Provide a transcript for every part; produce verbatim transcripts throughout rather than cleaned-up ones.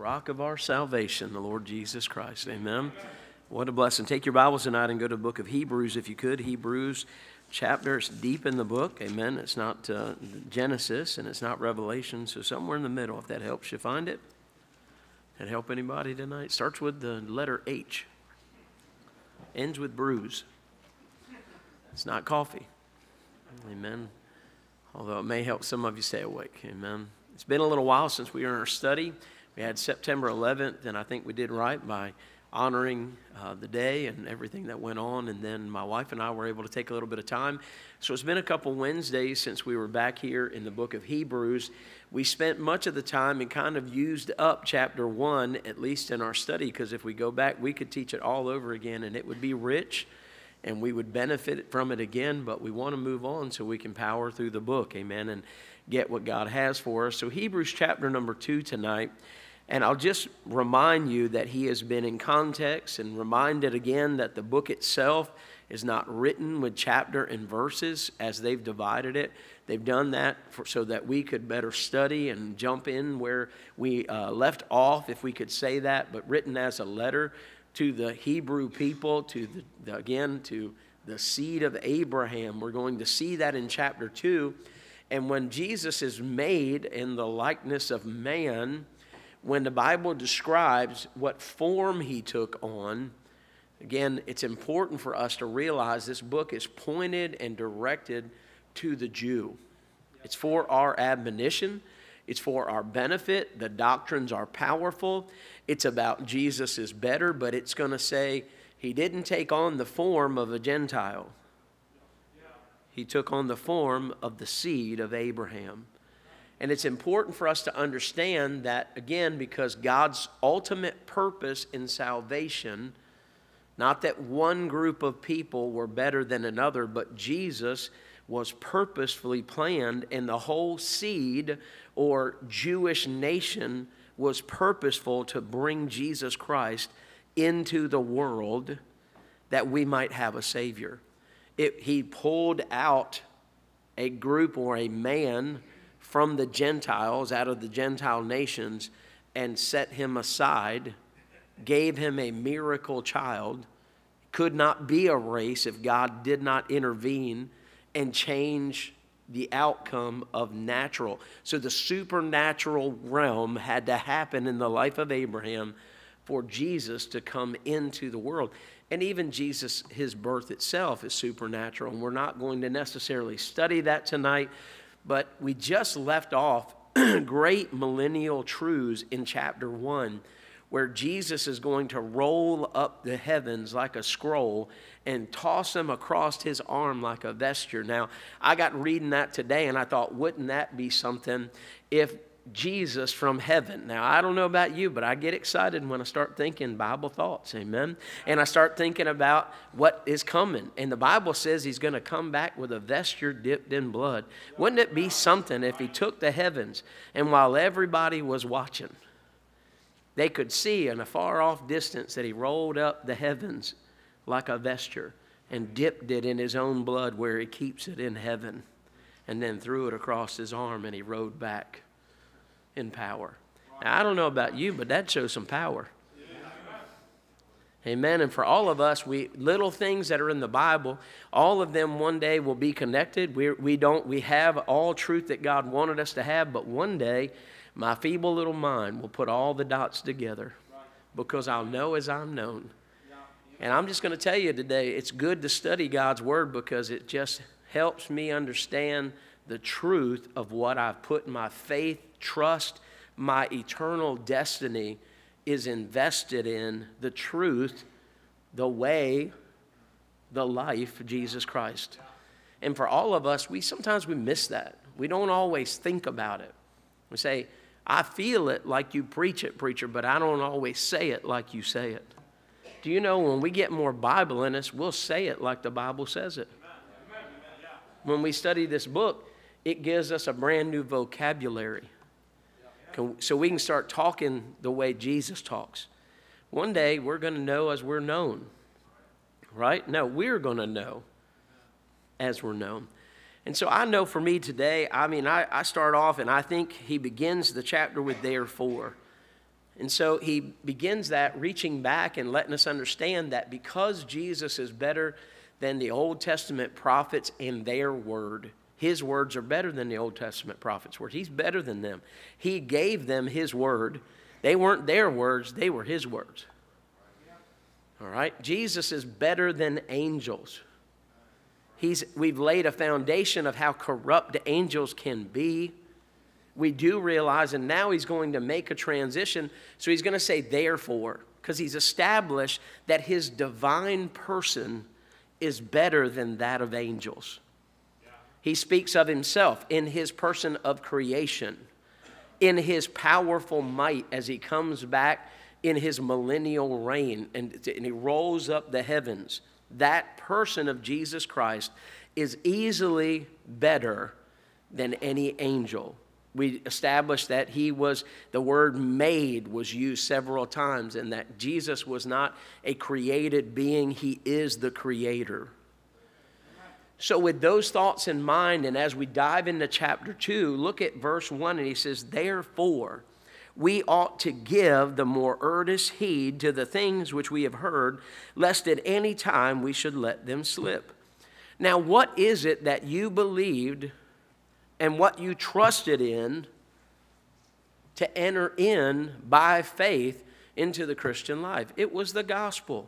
rock of our salvation, the Lord Jesus Christ. Amen. What a blessing. Take your Bibles tonight and go to the book of Hebrews if you could. Hebrews chapter, it's deep in the book. Amen. It's not uh, Genesis and it's not Revelation, so somewhere in the middle, if that helps you find it. That help anybody tonight? Starts with the letter H. Ends with bruise. It's not coffee. Amen. Although it may help some of you stay awake. Amen. It's been a little while since we were in our study. We had September eleventh, and I think we did right by honoring uh, the day and everything that went on. And then my wife and I were able to take a little bit of time. So it's been a couple Wednesdays since we were back here in the book of Hebrews. We spent much of the time and kind of used up chapter one, at least in our study, because if we go back, we could teach it all over again, and it would be rich, and we would benefit from it again, but we want to move on so we can power through the book, amen, and get what God has for us. So Hebrews chapter number two tonight, and I'll just remind you that he has been in context and reminded again that the book itself is not written with chapter and verses as they've divided it. They've done that for, so that we could better study and jump in where we uh, left off, if we could say that, but written as a letter to the Hebrew people, to the, the again, to the seed of Abraham. We're going to see that in chapter two. And when Jesus is made in the likeness of man, when the Bible describes what form he took on, again, it's important for us to realize this book is pointed and directed to the Jew. It's for our admonition. It's for our benefit. The doctrines are powerful. It's about Jesus is better, but it's going to say he didn't take on the form of a Gentile. He took on the form of the seed of Abraham. And it's important for us to understand that, again, because God's ultimate purpose in salvation, not that one group of people were better than another, but Jesus was purposefully planned, and the whole seed or Jewish nation was purposeful to bring Jesus Christ into the world that we might have a Savior. It, he pulled out a group or a man from the Gentiles, out of the Gentile nations, and set him aside, gave him a miracle child. Could not be a race if God did not intervene and change the outcome of natural. So the supernatural realm had to happen in the life of Abraham for Jesus to come into the world. And even Jesus, his birth itself is supernatural. And we're not going to necessarily study that tonight, but we just left off great millennial truths in chapter one, where Jesus is going to roll up the heavens like a scroll and toss them across his arm like a vesture. Now, I got reading that today, and I thought, wouldn't that be something if Jesus from heaven. Now, I don't know about you, but I get excited when I start thinking Bible thoughts, amen? And I start thinking about what is coming. And the Bible says he's going to come back with a vesture dipped in blood. Wouldn't it be something if he took the heavens, and while everybody was watching, they could see in a far-off distance that he rolled up the heavens like a vesture and dipped it in his own blood where he keeps it in heaven, and then threw it across his arm, and he rode back in power. Now, I don't know about you, but that shows some power. Amen. And for all of us, we little things that are in the Bible, all of them one day will be connected. We we don't we have all truth that God wanted us to have, but one day my feeble little mind will put all the dots together, because I'll know as I'm known. And I'm just going to tell you today, it's good to study God's Word, because it just helps me understand the truth of what I've put my faith, trust, my eternal destiny is invested in the truth, the way, the life of Jesus Christ. And for all of us, we sometimes we miss that. We don't always think about it. We say, I feel it like you preach it, preacher, but I don't always say it like you say it. Do you know when we get more Bible in us, we'll say it like the Bible says it. When we study this book, it gives us a brand new vocabulary, so we can start talking the way Jesus talks. One day, we're going to know as we're known, right? No, we're going to know as we're known. And so I know for me today, I mean, I, I start off, and I think he begins the chapter with therefore. And so he begins that reaching back and letting us understand that because Jesus is better than the Old Testament prophets and their word, his words are better than the Old Testament prophets' words. He's better than them. He gave them his word. They weren't their words, they were his words. All right? Jesus is better than angels. He's, we've laid a foundation of how corrupt angels can be. We do realize, and now he's going to make a transition. So he's going to say therefore, because he's established that his divine person is better than that of angels. Yeah. He speaks of himself in his person of creation, in his powerful might as he comes back in his millennial reign, and, and he rolls up the heavens. That person of Jesus Christ is easily better than any angel. We established that he was, the word made was used several times, and that Jesus was not a created being, he is the creator. So with those thoughts in mind, and as we dive into chapter two, look at verse one, and he says, therefore, we ought to give the more earnest heed to the things which we have heard, lest at any time we should let them slip. Now, what is it that you believed and what you trusted in to enter in by faith into the Christian life? It was the gospel.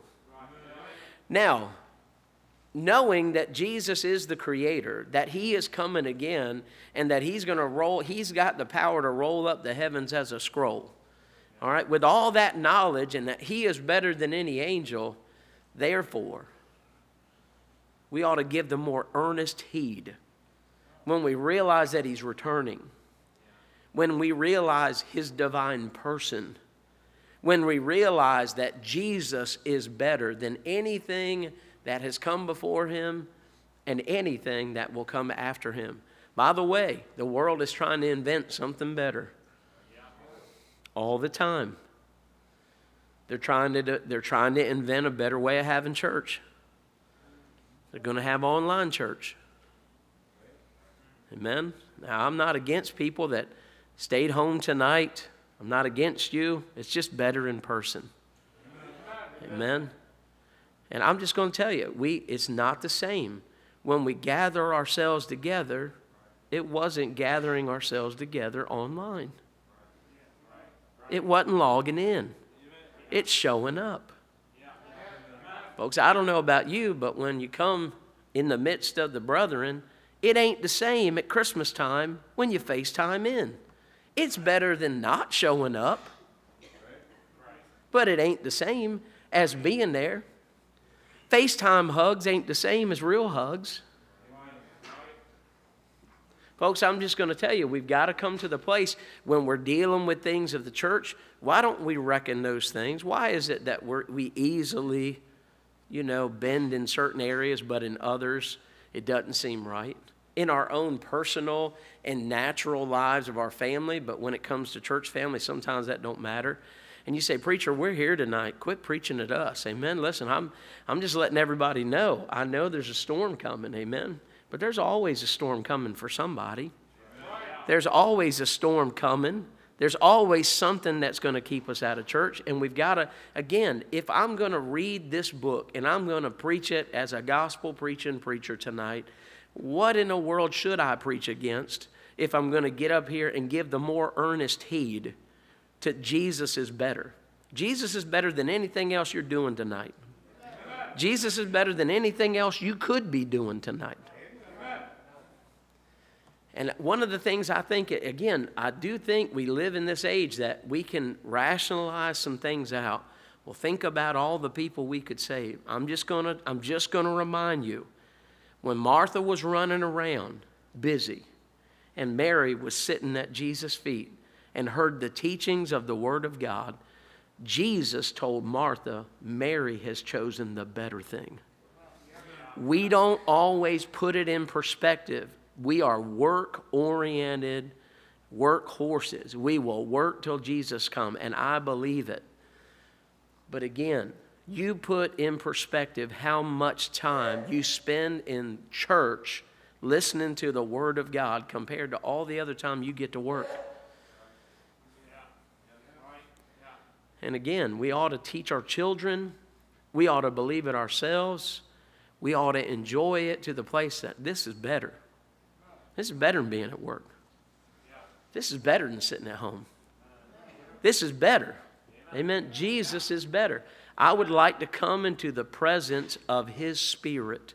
Now, knowing that Jesus is the creator, that he is coming again, and that he's going to roll, he's got the power to roll up the heavens as a scroll. All right, with all that knowledge and that he is better than any angel, therefore, we ought to give the more earnest heed when we realize that he's returning, when we realize his divine person, when we realize that Jesus is better than anything that has come before him and anything that will come after him. By the way, the world is trying to invent something better all the time. They're trying to, do, they're trying to invent a better way of having church. They're going to have online church. Amen. Now, I'm not against people that stayed home tonight. I'm not against you. It's just better in person. Amen. And I'm just going to tell you, we it's not the same. When we gather ourselves together, it wasn't gathering ourselves together online. It wasn't logging in. It's showing up. Folks, I don't know about you, but when you come in the midst of the brethren, it ain't the same at Christmas time when you FaceTime in. It's better than not showing up, but it ain't the same as being there. FaceTime hugs ain't the same as real hugs. Folks, I'm just going to tell you, we've got to come to the place when we're dealing with things of the church, why don't we reckon those things? Why is it that we're, we easily, you know, bend in certain areas, but in others it doesn't seem right? In our own personal and natural lives of our family, but when it comes to church family, sometimes that don't matter. And you say, preacher, we're here tonight. Quit preaching at us. Amen. Listen, I'm, I'm just letting everybody know. I know there's a storm coming. Amen. But there's always a storm coming for somebody. There's always a storm coming. There's always something that's going to keep us out of church. And we've got to, again, if I'm going to read this book and I'm going to preach it as a gospel preaching preacher tonight, what in the world should I preach against if I'm going to get up here and give the more earnest heed to Jesus is better? Jesus is better than anything else you're doing tonight. Jesus is better than anything else you could be doing tonight. And one of the things I think, again, I do think we live in this age that we can rationalize some things out. Well, think about all the people we could save. I'm just going to, I'm just going to remind you, when Martha was running around busy and Mary was sitting at Jesus' feet and heard the teachings of the Word of God, Jesus told Martha, Mary has chosen the better thing. We don't always put it in perspective. We are work-oriented workhorses. We will work till Jesus comes, and I believe it. But again, you put in perspective how much time you spend in church listening to the Word of God compared to all the other time you get to work. And again, we ought to teach our children. We ought to believe it ourselves. We ought to enjoy it to the place that this is better. This is better than being at work. This is better than sitting at home. This is better. Amen. Jesus is better. I would like to come into the presence of His Spirit.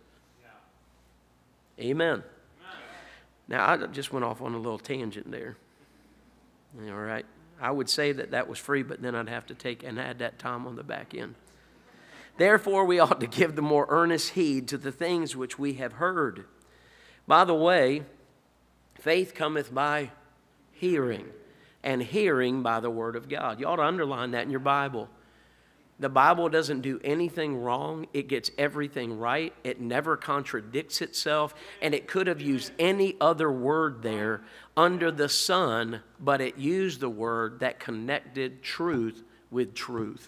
Amen. Now, I just went off on a little tangent there. All right. I would say that that was free, but then I'd have to take and add that time on the back end. Therefore, we ought to give the more earnest heed to the things which we have heard. By the way, faith cometh by hearing, and hearing by the Word of God. You ought to underline that in your Bible. The Bible doesn't do anything wrong. It gets everything right. It never contradicts itself. And it could have used any other word there under the sun, but it used the word that connected truth with truth.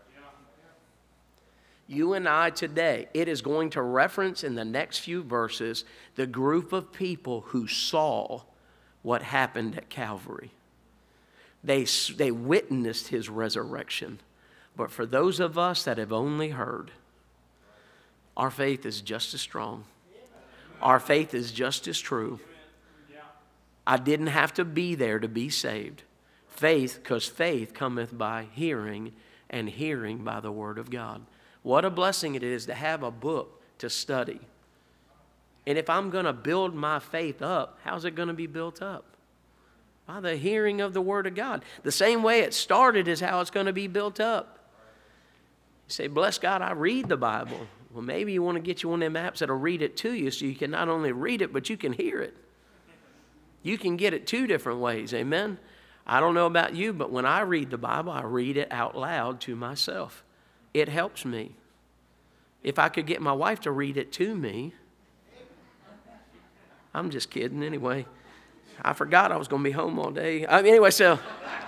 You and I today, it is going to reference in the next few verses the group of people who saw what happened at Calvary. They, they witnessed His resurrection. But for those of us that have only heard, our faith is just as strong. Our faith is just as true. I didn't have to be there to be saved. Faith, because faith cometh by hearing, and hearing by the Word of God. What a blessing it is to have a book to study. And if I'm going to build my faith up, how's it going to be built up? By the hearing of the Word of God. The same way it started is how it's going to be built up. You say, bless God, I read the Bible. Well, maybe you want to get you one of them apps that'll read it to you so you can not only read it, but you can hear it. You can get it two different ways, amen? I don't know about you, but when I read the Bible, I read it out loud to myself. It helps me. If I could get my wife to read it to me, I'm just kidding anyway. I forgot I was going to be home all day. I mean, anyway, so,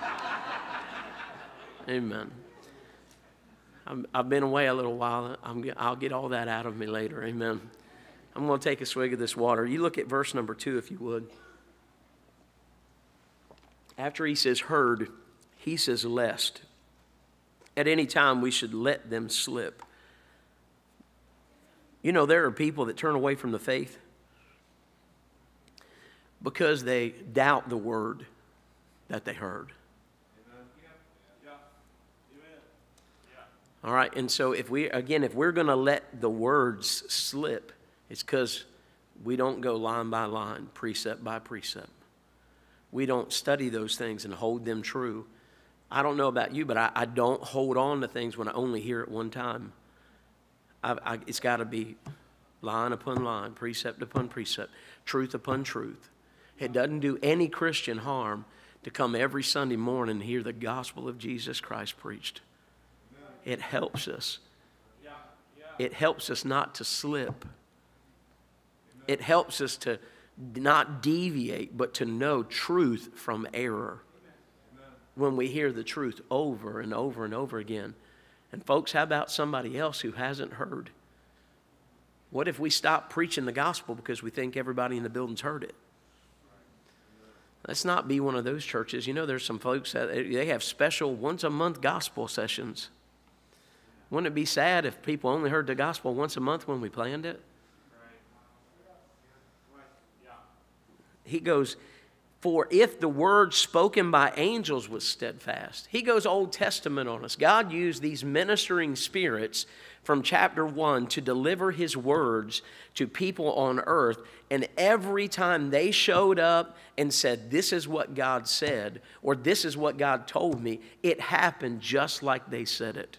amen. I'm, I've been away a little while. I'm, I'll get all that out of me later, amen. I'm going to take a swig of this water. You look at verse number two, if you would. After he says heard, he says lest. At any time, we should let them slip. You know, there are people that turn away from the faith because they doubt the word that they heard. Amen. Yeah. Yeah. Amen. Yeah. All right, and so if we, again, if we're going to let the words slip, it's because we don't go line by line, precept by precept. We don't study those things and hold them true. I don't know about you, but I, I don't hold on to things when I only hear it one time. I, I, it's got to be line upon line, precept upon precept, truth upon truth. It doesn't do any Christian harm to come every Sunday morning and hear the gospel of Jesus Christ preached. It helps us. It helps us not to slip. It helps us to not deviate, but to know truth from error. When we hear the truth over and over and over again. And folks, how about somebody else who hasn't heard? What if we stop preaching the gospel because we think everybody in the building's heard it? Let's not be one of those churches. You know, there's some folks that they have special once a month gospel sessions. Wouldn't it be sad if people only heard the gospel once a month when we planned it? He goes, for if the word spoken by angels was steadfast. He goes Old Testament on us. God used these ministering spirits from chapter one to deliver His words to people on earth. And every time they showed up and said, this is what God said, or this is what God told me, it happened just like they said it.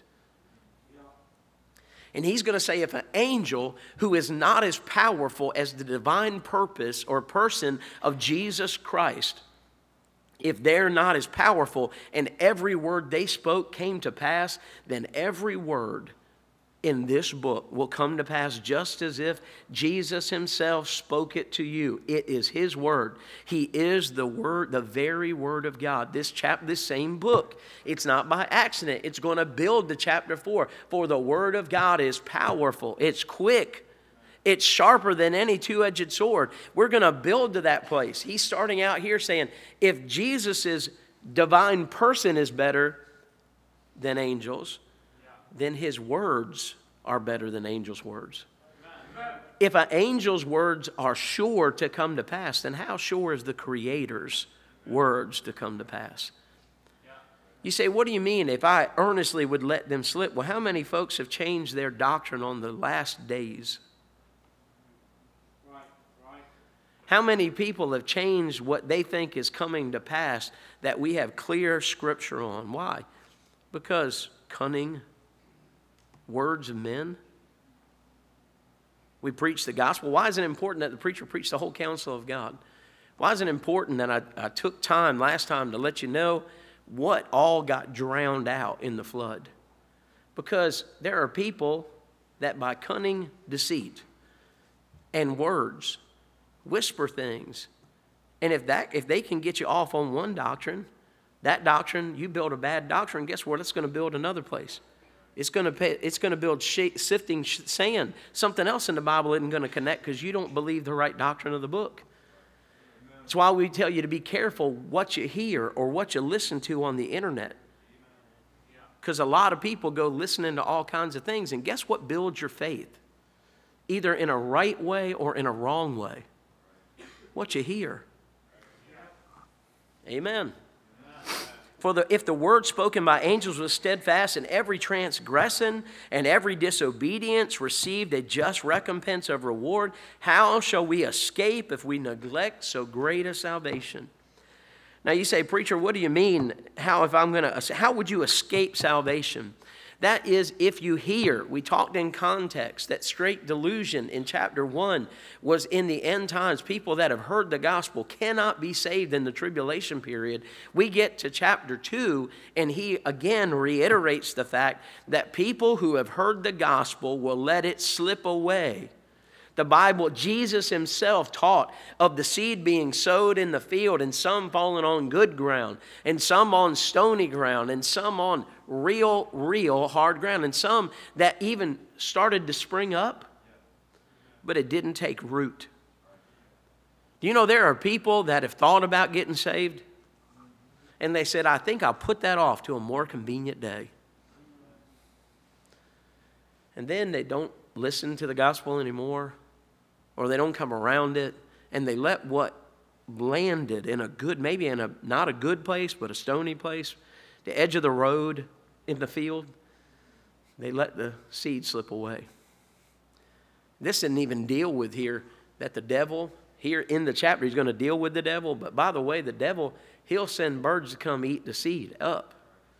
And He's going to say if an angel who is not as powerful as the divine purpose or person of Jesus Christ, if they're not as powerful and every word they spoke came to pass, then every word in this book will come to pass just as if Jesus Himself spoke it to you. It is His word. He is the word, the very word of God. This chap, this same book, it's not by accident. It's going to build to chapter four. For the word of God is powerful. It's quick. It's sharper than any two-edged sword. We're going to build to that place. He's starting out here saying, if Jesus' divine person is better, than angels, then his words are better than angels' words. If an angel's words are sure to come to pass, then how sure is the Creator's words to come to pass? You say, what do you mean if I earnestly would let them slip? Well, how many folks have changed their doctrine on the last days? How many people have changed what they think is coming to pass that we have clear scripture on? Why? Because cunning words of men. We preach the gospel. Why is it important that the preacher preach the whole counsel of God? Why is it important that I, I took time last time to let you know what all got drowned out in the flood? Because there are people that by cunning deceit and words whisper things. And if that if they can get you off on one doctrine, that doctrine, you build a bad doctrine, guess what? It's going to build another place. It's going to pay, it's going to build sh- sifting sh- sand. Something else in the Bible isn't going to connect because you don't believe the right doctrine of the book. That's why we tell you to be careful what you hear or what you listen to on the internet. Because a lot of people go listening to all kinds of things, and guess what builds your faith? Either in a right way or in a wrong way. What you hear. Amen. For the, if the word spoken by angels was steadfast, and every transgression and every disobedience received a just recompense of reward, how shall we escape if we neglect so great a salvation? Now you say, preacher, what do you mean? How if I'm going to? How would you escape salvation? That is, if you hear, we talked in context that straight delusion in chapter one was in the end times. People that have heard the gospel cannot be saved in the tribulation period. We get to chapter two, and he again reiterates the fact that people who have heard the gospel will let it slip away. The Bible, Jesus himself taught of the seed being sowed in the field, and some falling on good ground, and some on stony ground, and some on real, real hard ground, and some that even started to spring up, but it didn't take root. Do you know there are people that have thought about getting saved, and they said, I think I'll put that off to a more convenient day. And then they don't listen to the gospel anymore, or they don't come around it, and they let what landed in a good, maybe in a not a good place, but a stony place, the edge of the road in the field, they let the seed slip away. This didn't even deal with here that the devil, here in the chapter, he's going to deal with the devil, but by the way, the devil, he'll send birds to come eat the seed up.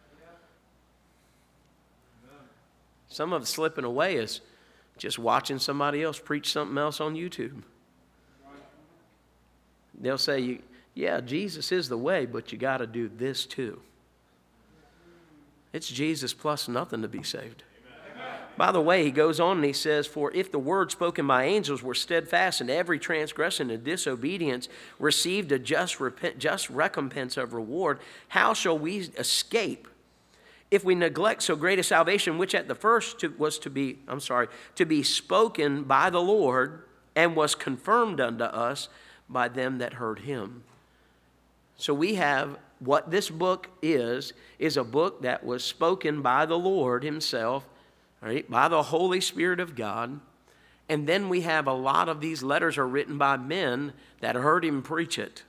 Some of it slipping away is just watching somebody else preach something else on YouTube. They'll say, yeah, Jesus is the way, but you got to do this too. It's Jesus plus nothing to be saved. Amen. By the way, he goes on and he says, for if the word spoken by angels were steadfast, and every transgression and disobedience received a just, repent, just recompense of reward, how shall we escape if we neglect so great a salvation, which at the first to, was to be, I'm sorry, to be spoken by the Lord, and was confirmed unto us by them that heard him? So we have what this book is, is a book that was spoken by the Lord himself, right, by the Holy Spirit of God. And then we have a lot of these letters are written by men that heard him preach it.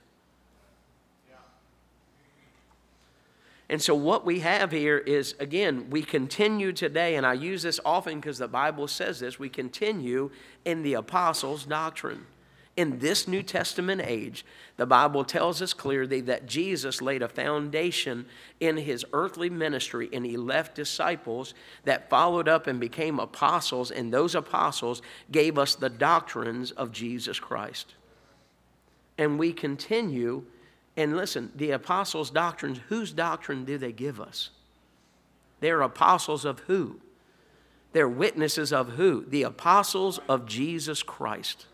And so what we have here is, again, we continue today, and I use this often because the Bible says this, we continue in the apostles' doctrine. In this New Testament age, the Bible tells us clearly that Jesus laid a foundation in his earthly ministry, and he left disciples that followed up and became apostles, and those apostles gave us the doctrines of Jesus Christ. And we continue. And listen, the apostles' doctrines, whose doctrine do they give us? They're apostles of who? They're witnesses of who? The apostles of Jesus Christ.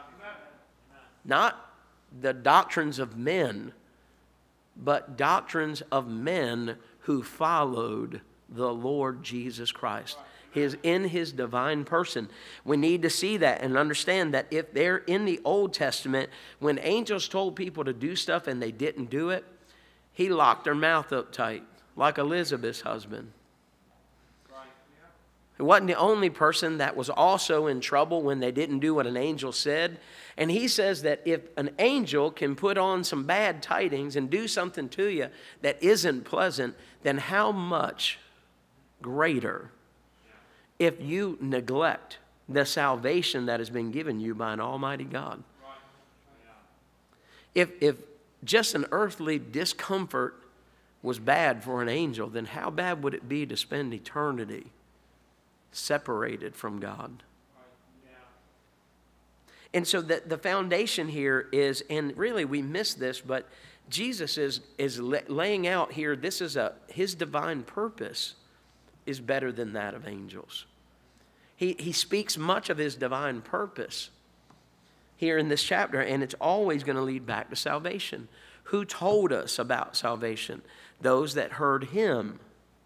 Not the doctrines of men, but doctrines of men who followed the Lord Jesus Christ. His, in his divine person. We need to see that and understand that if they're in the Old Testament, when angels told people to do stuff and they didn't do it, he locked their mouth up tight, like Elizabeth's husband. He wasn't the only person that was also in trouble when they didn't do what an angel said. And he says that if an angel can put on some bad tidings and do something to you that isn't pleasant, then how much greater if you neglect the salvation that has been given you by an almighty God. If, if just an earthly discomfort was bad for an angel, then how bad would it be to spend eternity separated from God? And so the, the foundation here is, and really we miss this, but Jesus is, is laying out here, this is a, his divine purpose is better than that of angels. He, he speaks much of his divine purpose here in this chapter, and it's always going to lead back to salvation. Who told us about salvation? Those that heard him,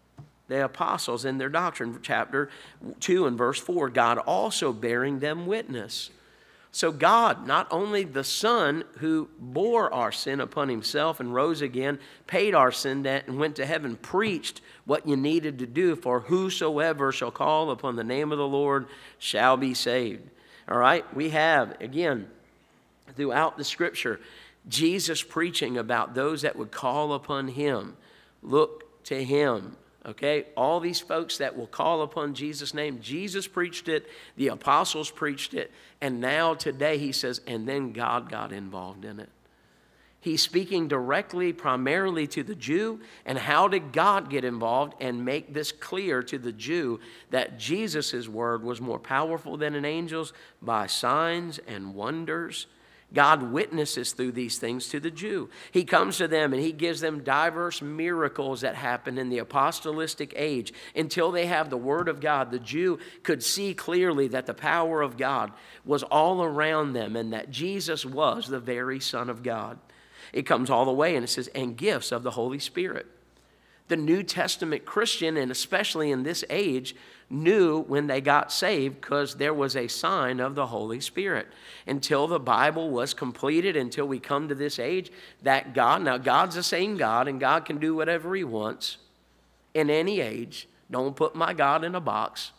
the apostles in their doctrine, chapter two and verse four, God also bearing them witness. So God, not only the Son who bore our sin upon himself and rose again, paid our sin debt and went to heaven, preached what you needed to do, for whosoever shall call upon the name of the Lord shall be saved. All right, we have, again, throughout the Scripture, Jesus preaching about those that would call upon him. Look to him. Okay, all these folks that will call upon Jesus' name, Jesus preached it, the apostles preached it, and now today he says, and then God got involved in it. He's speaking directly, primarily to the Jew, and how did God get involved and make this clear to the Jew that Jesus' word was more powerful than an angel's? By signs and wonders. God witnesses through these things to the Jew. He comes to them and he gives them diverse miracles that happen in the apostolistic age. Until they have the Word of God, the Jew could see clearly that the power of God was all around them and that Jesus was the very Son of God. It comes all the way and it says, and gifts of the Holy Spirit. The New Testament Christian, and especially in this age, knew when they got saved because there was a sign of the Holy Spirit. Until the Bible was completed, until we come to this age, that God, now God's the same God, and God can do whatever he wants in any age. Don't put my God in a box.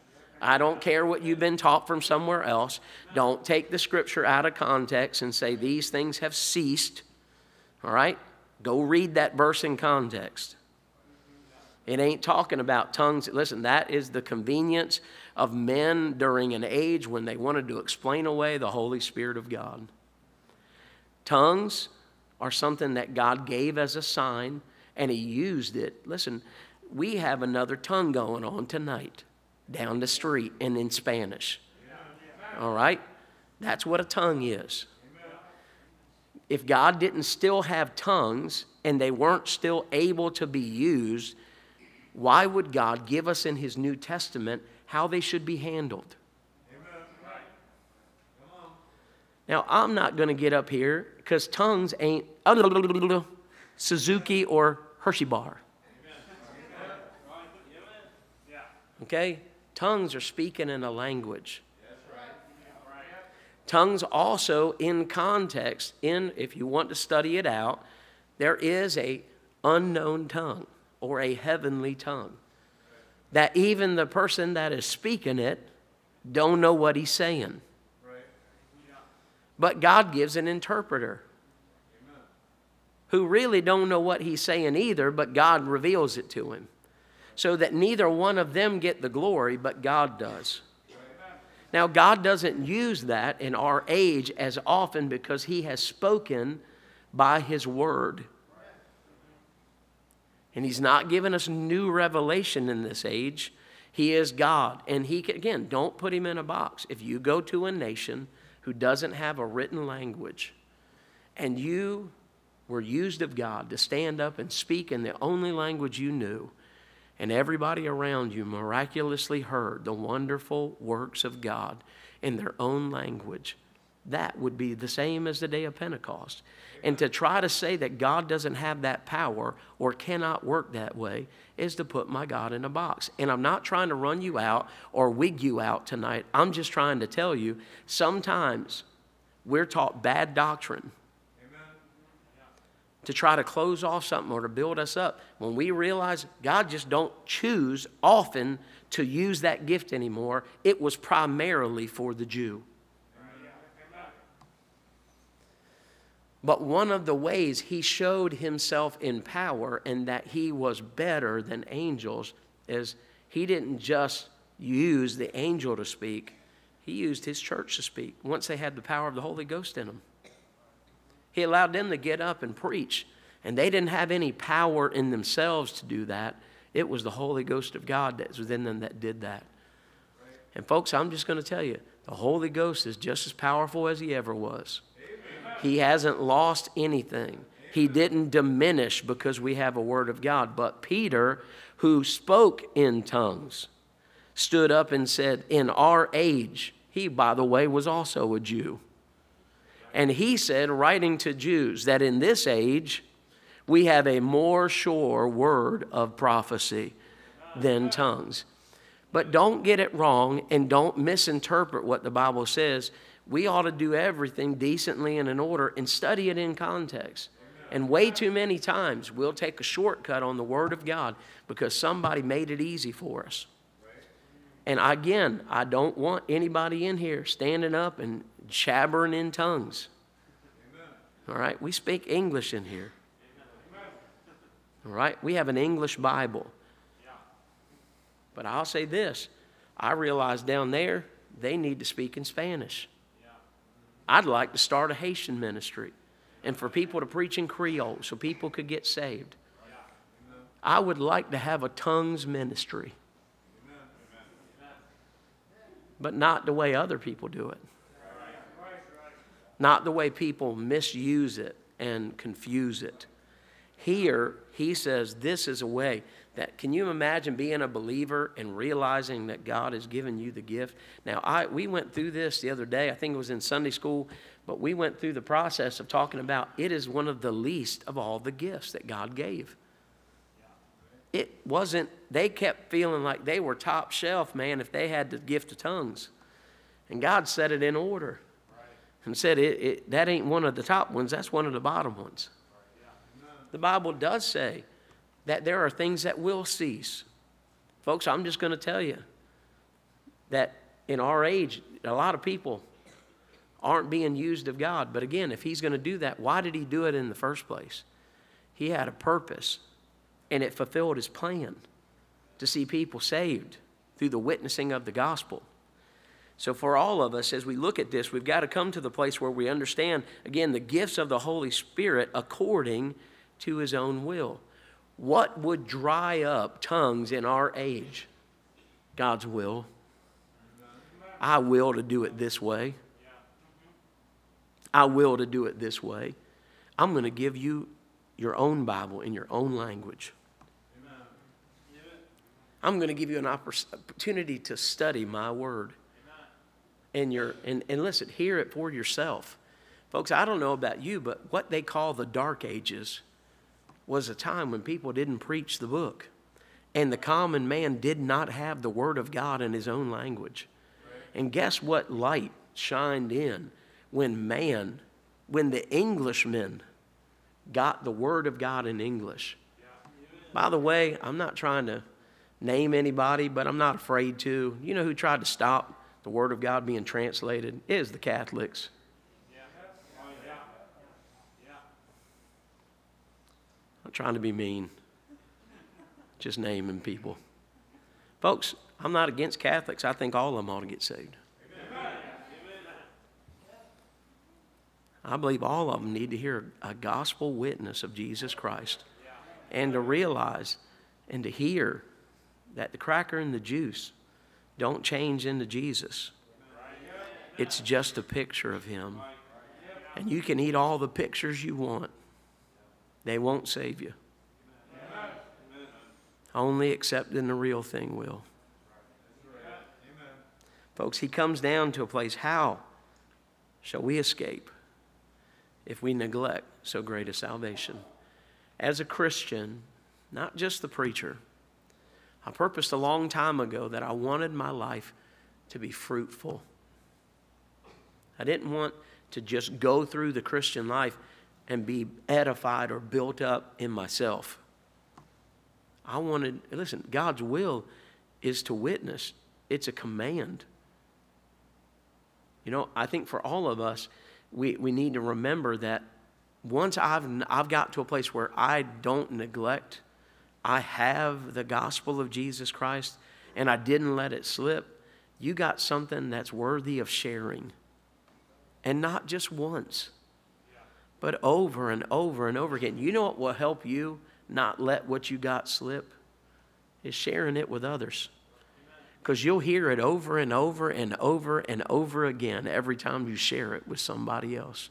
I don't care what you've been taught from somewhere else. Don't take the Scripture out of context and say these things have ceased. All right? Go read that verse in context. It ain't talking about tongues. Listen, that is the convenience of men during an age when they wanted to explain away the Holy Spirit of God. Tongues are something that God gave as a sign, and he used it. Listen, we have another tongue going on tonight down the street and in Spanish. All right? That's what a tongue is. If God didn't still have tongues and they weren't still able to be used, why would God give us in his New Testament how they should be handled? Amen. Now, I'm not going to get up here because tongues ain't Suzuki or Hershey bar. Okay? Tongues are speaking in a language. Tongues also in context, in if you want to study it out, there is a unknown tongue or a heavenly tongue that even the person that is speaking it don't know what he's saying. But God gives an interpreter who really don't know what he's saying either, but God reveals it to him so that neither one of them get the glory, but God does. Now, God doesn't use that in our age as often because he has spoken by his word. And he's not given us new revelation in this age. He is God. And he can, again, don't put him in a box. If you go to a nation who doesn't have a written language and you were used of God to stand up and speak in the only language you knew, and everybody around you miraculously heard the wonderful works of God in their own language, that would be the same as the day of Pentecost. And to try to say that God doesn't have that power or cannot work that way is to put my God in a box. And I'm not trying to run you out or wig you out tonight. I'm just trying to tell you sometimes we're taught bad doctrine to try to close off something or to build us up. When we realize God just don't choose often to use that gift anymore, it was primarily for the Jew. But one of the ways he showed himself in power and that he was better than angels is he didn't just use the angel to speak. He used his church to speak once they had the power of the Holy Ghost in them. He allowed them to get up and preach. And they didn't have any power in themselves to do that. It was the Holy Ghost of God that was within them that did that. Right. And folks, I'm just going to tell you, the Holy Ghost is just as powerful as he ever was. Amen. He hasn't lost anything. Amen. He didn't diminish because we have a word of God. But Peter, who spoke in tongues, stood up and said, in our age, he, by the way, was also a Jew. And he said, writing to Jews, that in this age, we have a more sure word of prophecy than tongues. But don't get it wrong and don't misinterpret what the Bible says. We ought to do everything decently and in order and study it in context. And way too many times we'll take a shortcut on the Word of God because somebody made it easy for us. And again, I don't want anybody in here standing up and jabbering in tongues. All right? We speak English in here. All right? We have an English Bible. But I'll say this. I realize down there, they need to speak in Spanish. I'd like to start a Haitian ministry and for people to preach in Creole so people could get saved. I would like to have a tongues ministry. But not the way other people do it. Not the way people misuse it and confuse it. Here, he says this is a way that, can you imagine being a believer and realizing that God has given you the gift? Now, I we went through this the other day. I think it was in Sunday school, but we went through the process of talking about it is one of the least of all the gifts that God gave. It wasn't, they kept feeling like they were top shelf, man, if they had the gift of tongues. And God set it in order. And said, it, it, that ain't one of the top ones, that's one of the bottom ones. The Bible does say that there are things that will cease. Folks, I'm just going to tell you that in our age, a lot of people aren't being used of God. But again, if he's going to do that, why did he do it in the first place? He had a purpose, and it fulfilled his plan to see people saved through the witnessing of the gospel. So for all of us, as we look at this, we've got to come to the place where we understand, again, the gifts of the Holy Spirit according to his own will. What would dry up tongues in our age? God's will. I will to do it this way. I will to do it this way. I'm going to give you your own Bible in your own language. I'm going to give you an opportunity to study my word. And, you're, and, and listen, hear it for yourself. Folks, I don't know about you, but what they call the Dark Ages was a time when people didn't preach the book. And the common man did not have the Word of God in his own language. And guess what light shined in when man, when the Englishmen got the Word of God in English. By the way, I'm not trying to name anybody, but I'm not afraid to. You know who tried to stop the Word of God being translated? It is the Catholics. I'm not trying to be mean. Just naming people. Folks, I'm not against Catholics. I think all of them ought to get saved. I believe all of them need to hear a gospel witness of Jesus Christ and to realize and to hear that the cracker and the juice don't change into Jesus. It's just a picture of him. And you can eat all the pictures you want. They won't save you. Only accepting the real thing will. Folks, he comes down to a place, how shall we escape if we neglect so great a salvation? As a Christian, not just the preacher, I purposed a long time ago that I wanted my life to be fruitful. I didn't want to just go through the Christian life and be edified or built up in myself. I wanted, listen, God's will is to witness. It's a command. You know, I think for all of us, we, we need to remember that once I've, I've got to a place where I don't neglect, I have the gospel of Jesus Christ, and I didn't let it slip, you got something that's worthy of sharing. And not just once, but over and over and over again. You know what will help you not let what you got slip? Is sharing it with others. Because you'll hear it over and over and over and over again every time you share it with somebody else.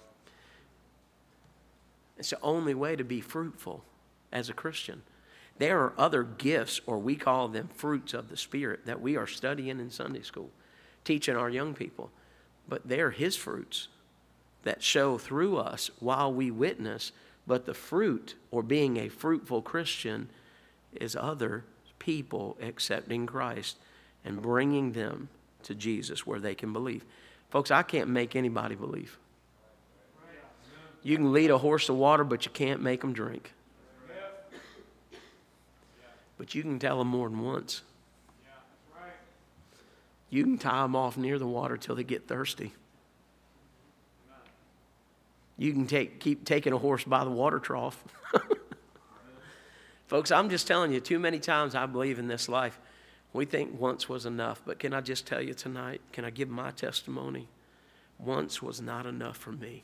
It's the only way to be fruitful as a Christian. There are other gifts, or we call them fruits of the Spirit, that we are studying in Sunday school, teaching our young people. But they're His fruits that show through us while we witness. But the fruit, or being a fruitful Christian, is other people accepting Christ and bringing them to Jesus where they can believe. Folks, I can't make anybody believe. You can lead a horse to water, but you can't make them drink. But you can tell them more than once. You can tie them off near the water till they get thirsty. You can take, keep taking a horse by the water trough. Folks, I'm just telling you, too many times I believe in this life, we think once was enough. But can I just tell you tonight, can I give my testimony? Once was not enough for me.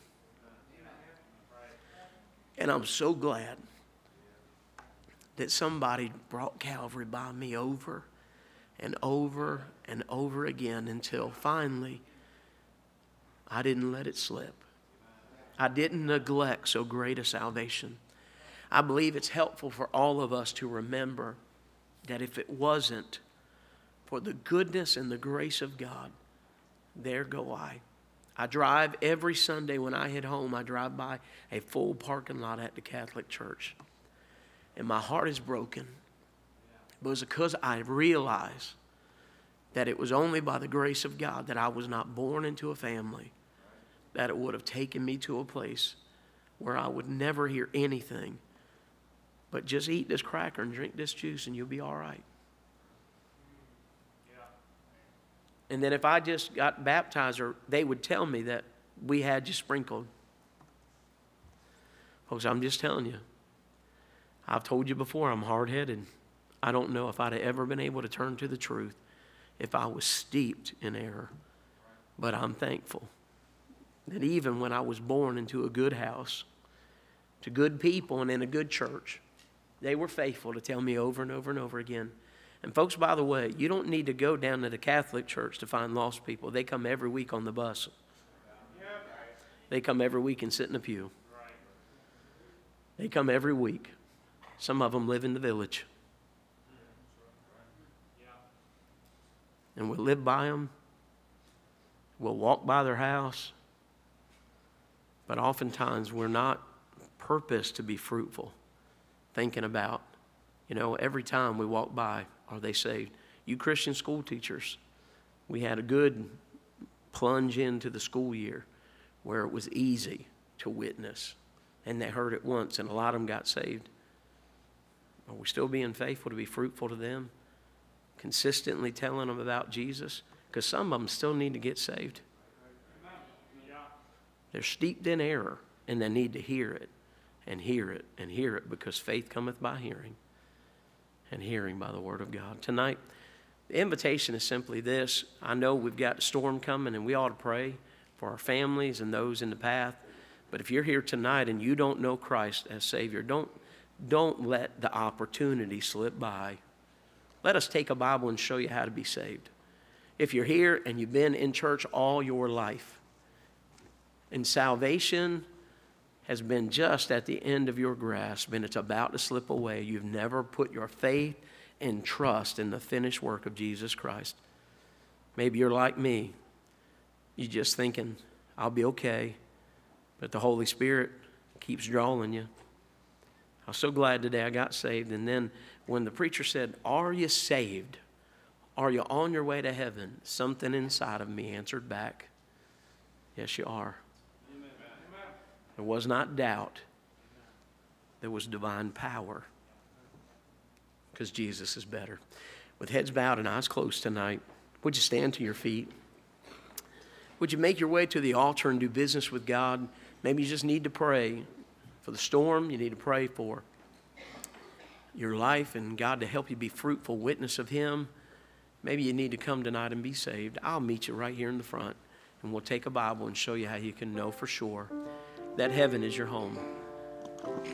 And I'm so glad that somebody brought Calvary by me over and over and over again until finally I didn't let it slip. I didn't neglect so great a salvation. I believe it's helpful for all of us to remember that if it wasn't for the goodness and the grace of God, there go I. I drive every Sunday when I head home, I drive by a full parking lot at the Catholic Church. And my heart is broken. But it's because I realize that it was only by the grace of God that I was not born into a family, that it would have taken me to a place where I would never hear anything but just eat this cracker and drink this juice and you'll be all right. And then if I just got baptized, or they would tell me that we had you sprinkled. Folks, I'm just telling you. I've told you before, I'm hard-headed. I don't know if I'd have ever been able to turn to the truth if I was steeped in error. But I'm thankful that even when I was born into a good house, to good people and in a good church, they were faithful to tell me over and over and over again. And folks, by the way, you don't need to go down to the Catholic Church to find lost people. They come every week on the bus. They come every week and sit in a pew. They come every week. Some of them live in the village. And we'll live by them. We'll walk by their house. But oftentimes we're not purposed to be fruitful, thinking about, you know, every time we walk by, are they saved? You Christian school teachers, we had a good plunge into the school year where it was easy to witness. And they heard it once, and a lot of them got saved. Are we still being faithful to be fruitful to them? Consistently telling them about Jesus? Because some of them still need to get saved. They're steeped in error, and they need to hear it, and hear it, and hear it, because faith cometh by hearing, and hearing by the word of God. Tonight, the invitation is simply this. I know we've got a storm coming, and we ought to pray for our families and those in the path. But if you're here tonight and you don't know Christ as Savior, don't, don't let the opportunity slip by. Let us take a Bible and show you how to be saved. If you're here and you've been in church all your life, and salvation has been just at the end of your grasp and it's about to slip away, you've never put your faith and trust in the finished work of Jesus Christ. Maybe you're like me. You're just thinking, I'll be okay. But the Holy Spirit keeps drawing you. I was so glad today I got saved. And then when the preacher said, are you saved? Are you on your way to heaven? Something inside of me answered back, yes, you are. Amen. There was not doubt. There was divine power. Because Jesus is better. With heads bowed and eyes closed tonight, would you stand to your feet? Would you make your way to the altar and do business with God? Maybe you just need to pray for the storm. You need to pray for your life and God to help you be fruitful witness of Him. Maybe you need to come tonight and be saved. I'll meet you right here in the front, and we'll take a Bible and show you how you can know for sure that heaven is your home.